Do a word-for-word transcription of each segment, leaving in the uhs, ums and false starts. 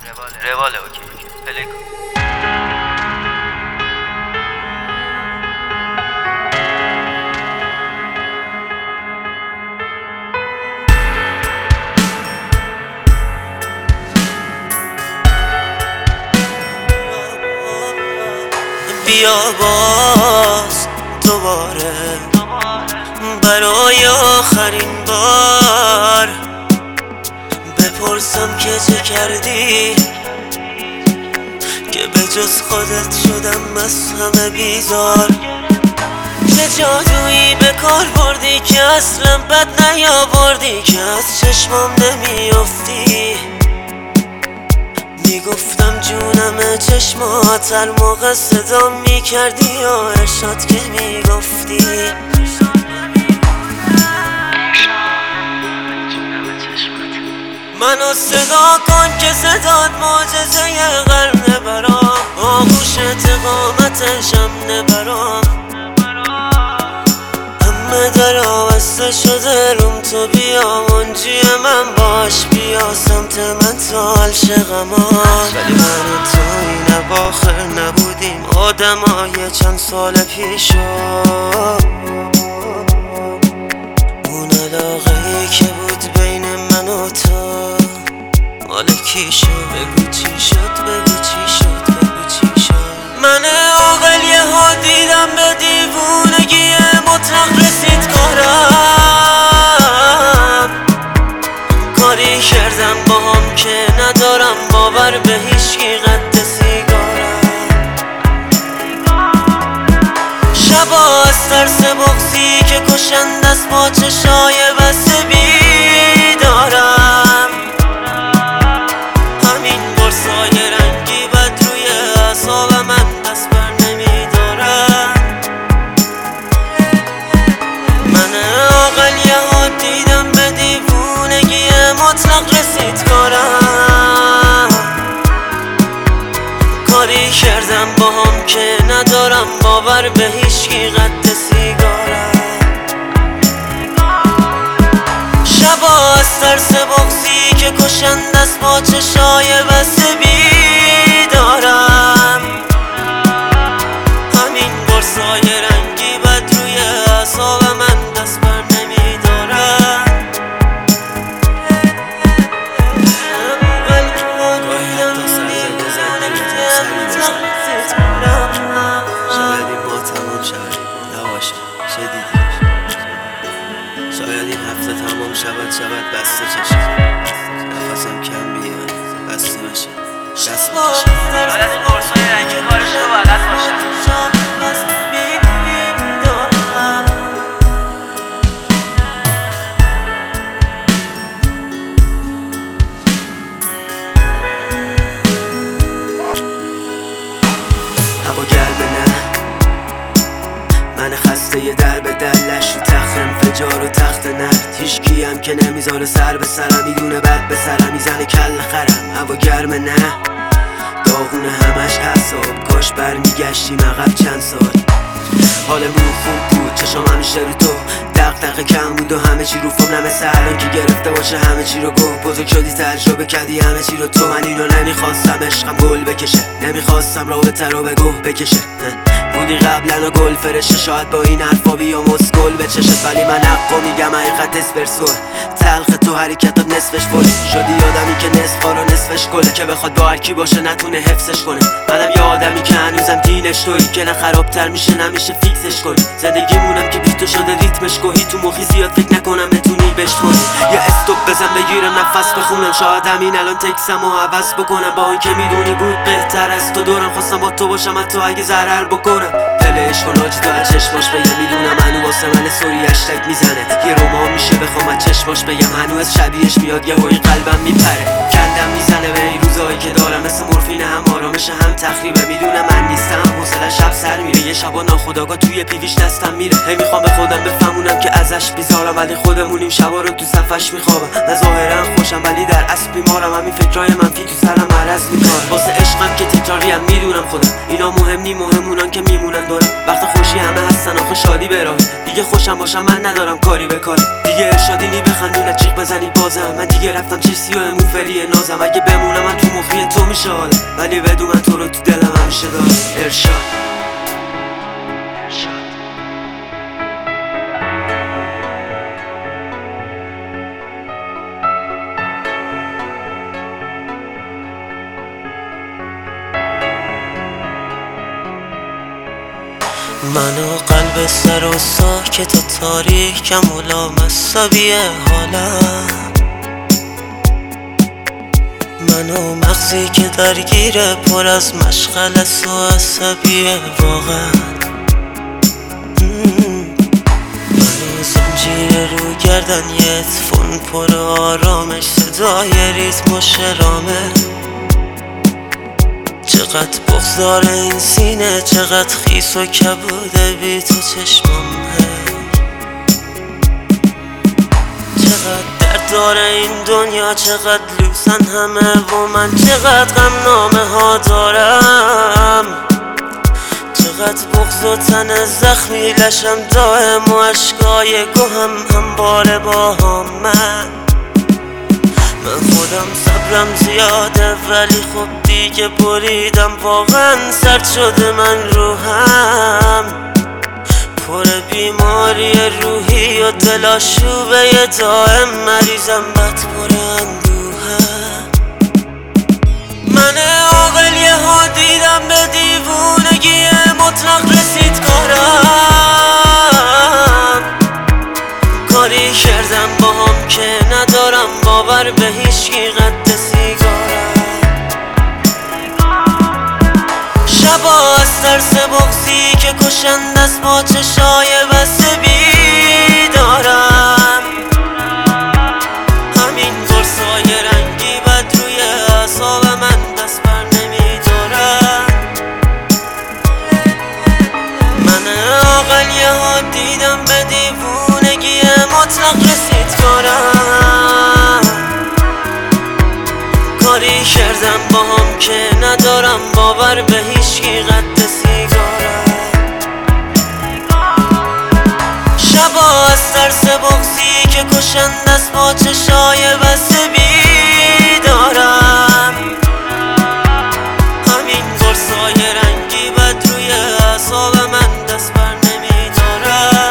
رواله اوکی پلی کن. بیا باز دوباره برای آخرین بار بپرسم که چه کردی که به جز خودت شدم از همه بیزار. چه جادویی به کار بردی که اصلا بد نیاوردی که از چشمام نمیافتی. میگفتم جونم چشمات هر موقع صدا میکردی یا ارشاد که میگفتی منو صدا کن که صدات معجزه قرنه برام، آغوش اقامتشم نبرام. همه در آوسته شده روم تو بیا منجی من باش، بیا سمت من تا عالشقمان. ولی من و تو این اواخر نبودیم آدم های چند سال پیشو. اون علاقه ای که بود بین من و تو مال کی شد؟ بگو چی شد؟ بگو چی شد؟ بگو چی شد؟ من عاقل یهو دیدم به دیوونگی مطلق رسید کارم. کاری کردم با هم که ندارم باور به هیچکی قد سیگارم. شبا از ترس بغضی که کشند از با چشای بسته بیدارم. همین برسای رنگی بد روی اعصاب من دست بر نمیدارم. من عاقل یهو دیدم به دیوونگی مطلق رسید کارم. کاری کردم با هم که ندارم باور به هیچکی قد سیگارم. شبا از ترس بغضی که کشند از با چشای بسته بیدارم. همین برسای رنگی بد روی اعصاب من دست بر نمیدارم. شاید این ما تمام شود نباشه، چه دیدی؟ شاید این هفته تمام شود شود بسته چشم، نفسم کم بیاد بسته بشه دست بکشم. شاید این قرصای رنگی کارش رو بلد باشم. هوا گرمه نه من خسته یه در به دلش رو تخت انفجار و تخت نرد. هیچ کیم که نمیذاره سر به سرم میدونه بد به سرم میزنه کل خرم. هوا گرمه نه داغونه همش حساب، کاش برمیگشتیم عقب چند سال. حالمون خوب بود چشم همیشه رو تو، دغدغه کم بود و همه چی رو فهم نمثل الان که گرفته باشه همه چی رو گفت. بزرگ شدی تجربه کردی همه چی رو تو، من اینو نمیخواستم عشقم گل بکشه، نمیخواستم رابطه رو به گوه بکشه. بودی قبلا و گل فرشه شاید با این حرفا بیا مسکل به چشت، ولی من حقا میگم حقیقت اسپرسوه. تلخ تو حرکتات نصفش فل شدی آدمی که نصف رو نصفش گله، که بخواد با هرکی باشه نتونه حفظش کنه. منم یه آدمی که هنوزم دینش تویی که نه خرابتر میشه نمیشه فیکسش کنی. زندگیمونم که بیتو شده ریتمش گوهی تو مخی زیاد فکر نکنم بتونی بشکنی. یا استوب بزن بگیرم نفس بخونم، شاید همین الان تکسم و عوض بکنم. با این که میدونی بود بهتر از تو دورم، خواستم با تو باشم حتی اگه ضرر بکنم. دلش کن آجی تو از چشماش بگم میدونم هنو واسه من سوری هشتگ میزنه. یه رومان میشه بخوام از چشماش بگم هنو از شبیهش میاد یه هوی قلبم میپره. کندم میزنه به این روزایی که دارم مثل مورفین، هم آرامش هم تخریبه. میدونم من نیستم حوصله شب سر میره، یه شبا ناخودآگاه توی پیویش دستم میره. هی میخوام به خودم بفهم همونم که ازش بیزارم، ولی خودمونیم شبا رو تو صفش میخوابم. من ظاهرا خوشم ولی در اصل بیمارم، همین فکرای منفی تو سرم عرض میکنم. واسه عشقم که تکراریم میدونم خودم، اینا مهم نی، مهمونن که میمونن دارم. وقت خوشی همه هستن آخه شادی به راهی، دیگه خوشم باشم من ندارم کاری به کاری. دیگه ارشادی نی بخندی نجیق بزنی بازم، من دیگه رفتم چیسی و موفری نازم. اگه بمونم من تو مخی تو میشه حالم، ولی بدون من تو رو تو دلم همیشه دارم. ارشاد من و قلب سر و ساکت و تاریکم و لامصبی حالم، من و مغزی که درگیره پر از مشغله و عصبیه واقعا. من و زنجیر رو گردن یه اتفون پر آرامش، صدای ریتم و شرامه. چقدر بغضار این سینه، چقدر خیس و کبوده بی تو چشمام هی. چقدر درد داره این دنیا، چقدر لوسن همه و من چقدر غم نامه ها دارم. چقدر بغض و تن زخمی لشم دائم و عشقای گوهم همباره با هم. من من خودم صبرم زیاده ولی خب دیگه بریدم، واقعا سرد شده من روحم، پر بیماری روحی و دلاشوبه دائم، مریضم بد پر اندوهم. من عاقل یه ها دیدم به دیوونگی مطلق رسید کارم، کاری کردم با هم که ندارم باور به هیچکی قد سیگارم. شبا از ترس بغضی که کشند از با چشای بسته بیدارم، همین قرصای رنگی بد روی اعصاب من دست بر نمیدارم. من عاقل یه ها دیدم به دیوونگی مطلق رسید کارم، کاری کردم با هم که ندارم باور به هیچکی قد سیگارم. شبا از ترس بغضی که کشند از با چشای بسته بیدارم، همین قرصای رنگی بد روی اعصاب من دست بر نمیدارم.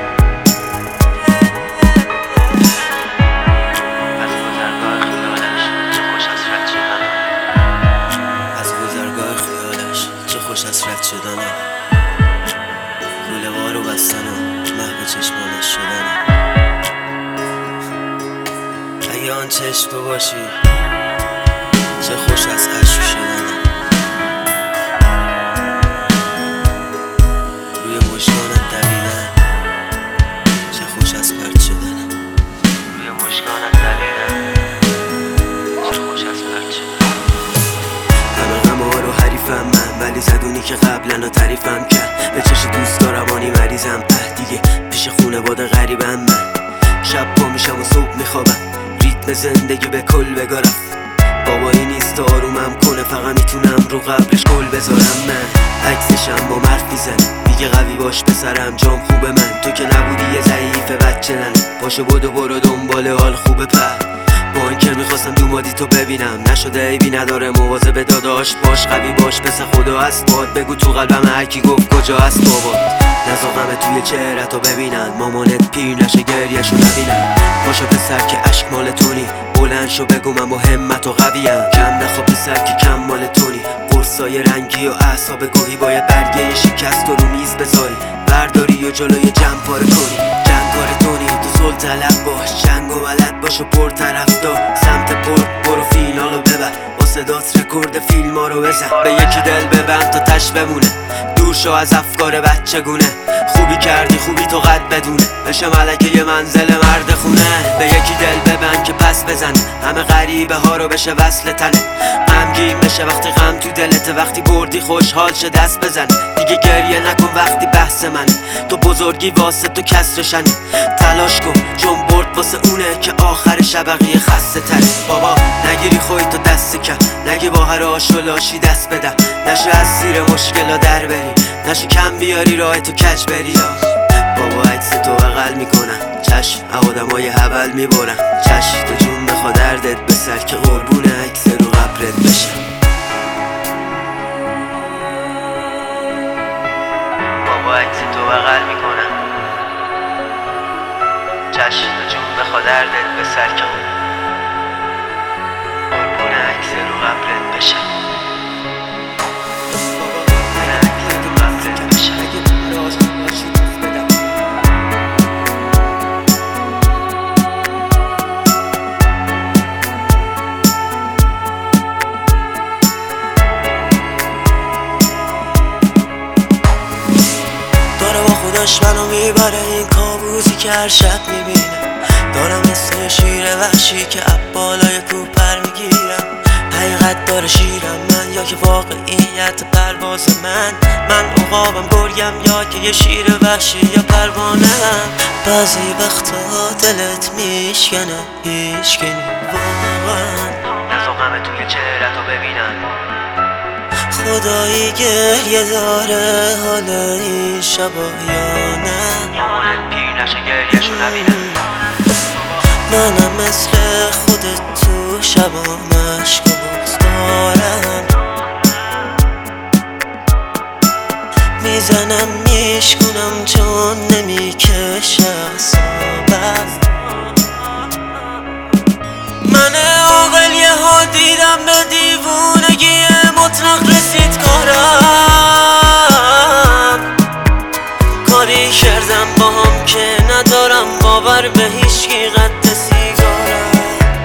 خوش از رد شدنم، کوله وارو بستنم، محو چشمانش شدنم. اگه آن چشم تو باشی چه خوش از عشق شدنم، روی مشکانت دویدن چه خوش از پرد شدنم، روی مشکانت دویدن چه خوش از پرد شدنم. همه غم‌ها رو حریفم من، ولی زدونی که قبلا تعریفم کرد. به چش دوست دارمانی مریضم، اه دیگه پیش خونواده غریبم. من شب پا میشم و صبح میخوابم، ریتم زندگی به کل بگارم. بابایی نیست آرومم کنه، فقط میتونم رو قبرش گل بذارم. من عکسشم با مرد میزنم، دیگه قوی باش پسرم جام خوبه. من تو که نبودی یه ضعیف بچه ننه، پاشو بدو برو دنبال حال خوبه. پر با این که میخواستم دومادی تو ببینم، نشده عیبی نداره مواظب داداش باش، قوی باش پس خدا هست باد. بگو تو قلبم هرکی گفت کجا هست بابات، نزاقمه توی چهرتو ببینن، مامانت پیر نشه گریهشو نبینن. پاشو پسر که عشق مال تونی، بلند شو بگو من با همت و قویم. کم نخوا پسر که کم مال تونی، قرصای رنگی و اعصاب گاهی باید برگه شکست رو میز بذاری، برداری و جلوی جمع پاره کنی. جنگار تونی تو زل طلب باش، جنگ و بلد باش و پر طرفدار، سمت پر برو فینالو ببر. صدات رکورد فیلم ها رو بزن. به یکی دل ببند تا تش بمونه، دور شو از افکار بچه گونه. خوبی کردی خوبی تو قد بدونه، بشه ملکه یه منزل مرد خونه. به یکی دل ببند که پس بزنه، همه غریبه ها رو بشه وصل تنه. غمگین بشه وقتی غم تو دلته، وقتی بردی خوشحال شه دست بزنه. دیگه گریه نکن وقتی بحث منه، تو بزرگی واسه تو کسرشنه. تلاش کن چون برد واسه اونه که آخر شبقیه خسته تره. بابا نگیری خوی تو دست کم، نگی با هر آش و لاشی دست بدم. نشه از زیر مشکلا در بری، نشه کم بیاری راه تو کج بری. بابا عکس تو بغل میکنم، چشم آدمای هبل میبرم. چشم تو جون بخوا دردت به سر که قربون عکس رو قبرت بشم. بابا عکس تو بغل میکنم، چشم تو جون بخوا دردت به سر که قربون عکس رو قبرت بشم. خودش منو میبره این کابوسی که هر شب میبینم. دارم مثل شیر وحشی که عبالای کوپر میگیرم. حقیقت داره شیرم من یا که واقعیت پرواز من. من عقابم گرگم یا که یه شیر وحشی یا پروانه هم. بعضی وقتا دلت میشکنه هیچ که واقعا نزاقمه توی چهرتو ببینم. خدایی گریه داره حال این شبا یا نه. مامانت پیر نشه گریهشو نبینم. منم مثل خودت تو شبا مشک و بغض دارم. میزنم میشکنم چون نمیکشه اعصابم. من عاقل یه ها دیدم به دیوونگی مطلق رسید کارم. کاری کردم با هم که ندارم باور به هیچکی قد سیگارم.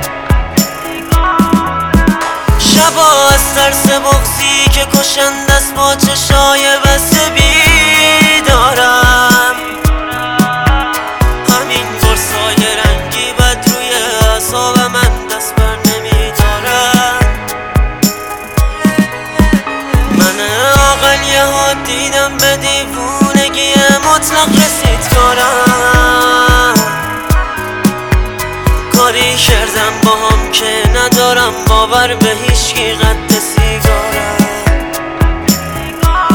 شبا از ترس بغضی که کشنده است با چشای بسته بیدارم. همین قرصای رنگی بد روی اعصاب من دست بر نمیدارم. من عاقل یه ها دیدم به دیوونگی مطلق رسید کارم. کاری کردم با هم که ندارم باور به هیچکی قد سیگارم.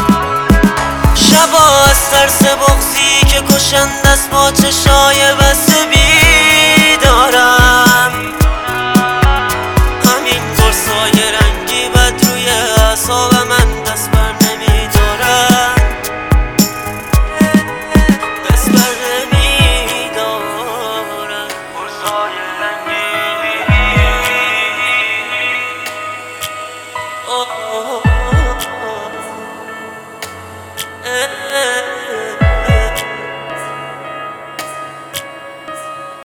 شبا از ترس بغضی که کشنده است با چشای بسته